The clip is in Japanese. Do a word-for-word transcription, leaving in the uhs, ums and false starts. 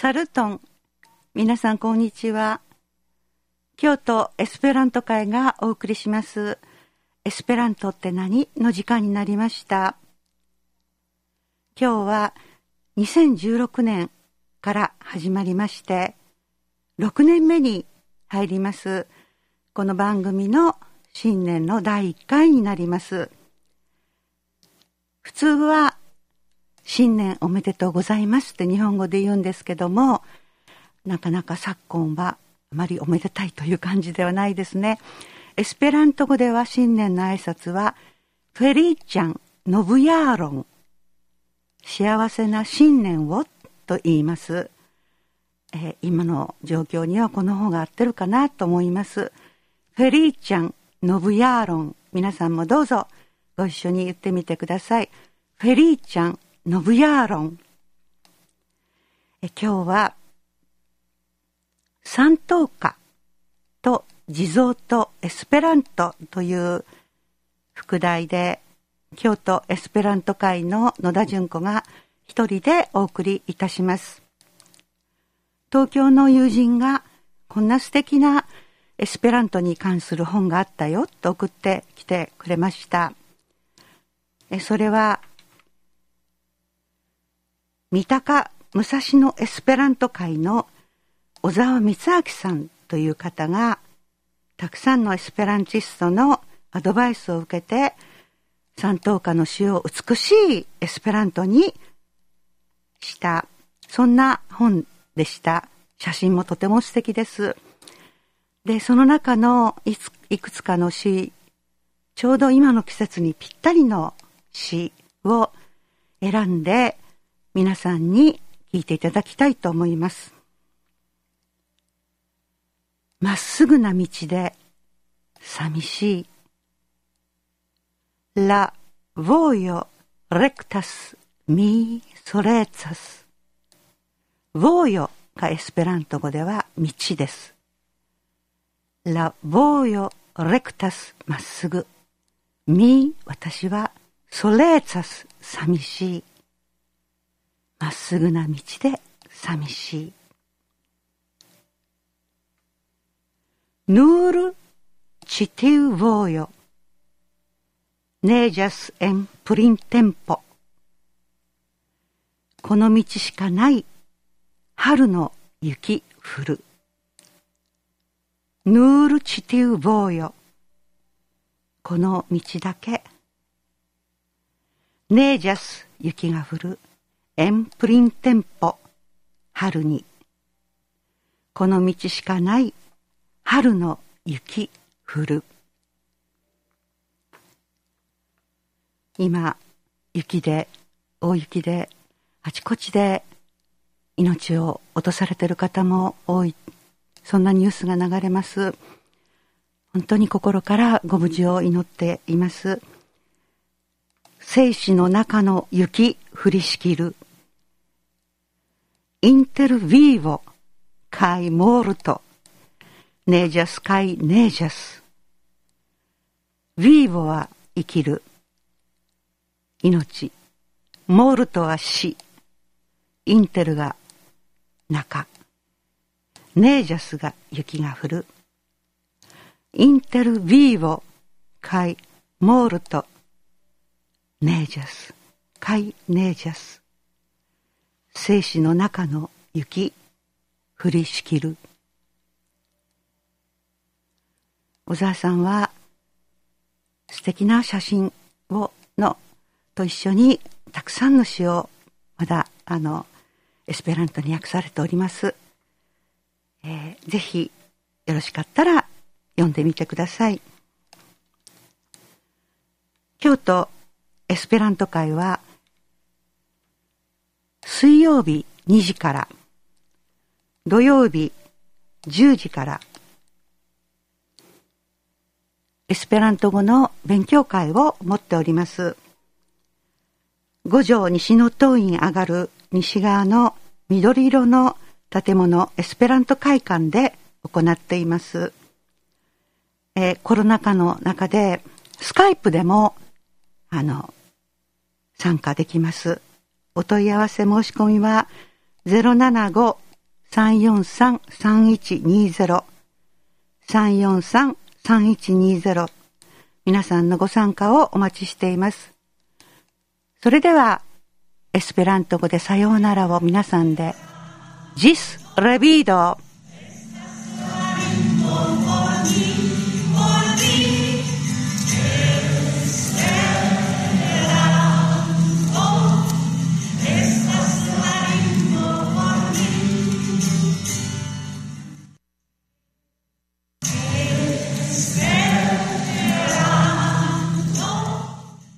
サルトン。皆さんこんにちは。京都エスペラント会がお送りしますエスペラントって何の時間になりました。今日はにせんじゅうろくねんから始まりましてろくねんめに入りますこの番組の新年のだいいっかいになります。普通は新年おめでとうございますって日本語で言うんですけども、なかなか昨今はあまりおめでたいという感じではないですね。エスペラント語では新年の挨拶はフェリーチャン・ノブヤーロン、幸せな新年をと言います。えー、今の状況にはこの方が合ってるかなと思います。フェリーチャン・ノブヤーロン、皆さんもどうぞご一緒に言ってみてください。フェリーチャン・ノブヤーロン。え今日は三等歌と地蔵とエスペラントという副題で京都エスペラント会の野田純子が一人でお送りいたします。東京の友人がこんな素敵なエスペラントに関する本があったよと送ってきてくれました。えそれは三鷹武蔵野エスペラント会の小沢光明さんという方がたくさんのエスペランチストのアドバイスを受けて三等歌の詩を美しいエスペラントにしたそんな本でした。写真もとても素敵です。でその中のいついくつかの詩、ちょうど今の季節にぴったりの詩を選んで皆さんに聞いていただきたいと思います。まっすぐな道で寂しい。La voglio rectas mi soletas。voglioがエスペラント語では道です。La voglio rectas まっすぐ。mi 私は soletas 寂しい。まっすぐな道で寂しい。Nur citiu voglio, nejas en printempo。この道しかない春の雪降る。Nur citiu voglio、この道だけ。nejas 雪が降る。en printempo 春に。この道しかない春の雪降る。今雪で大雪であちこちで命を落とされている方も多い、そんなニュースが流れます。本当に心からご無事を祈っています。生死の中の雪降りしきる。インテルビーボカイモルトネージャスカイネージャス。ビーボは生きる命、モルトは死、インテルが中、ネージャスが雪が降る。インテルビーボカイモルトネージャスカイネージャス。生死の中の雪降りしきる。小沢さんは素敵な写真をのと一緒にたくさんの詩をまだあのエスペラントに訳されております。えー、ぜひよろしかったら読んでみてください。京都エスペラント会は水曜日にじから土曜日じゅうじからエスペラント語の勉強会を持っております。五条西の塔院上がる西側の緑色の建物エスペラント会館で行っています。えー、コロナ禍の中でスカイプでもあの参加できます。お問い合わせ申し込みは ゼロななごさんよんさん さんいちにゼロ さんよんさん さんいちにゼロ、皆さんのご参加をお待ちしています。それではエスペラント語でさようならを皆さんでジスレビード。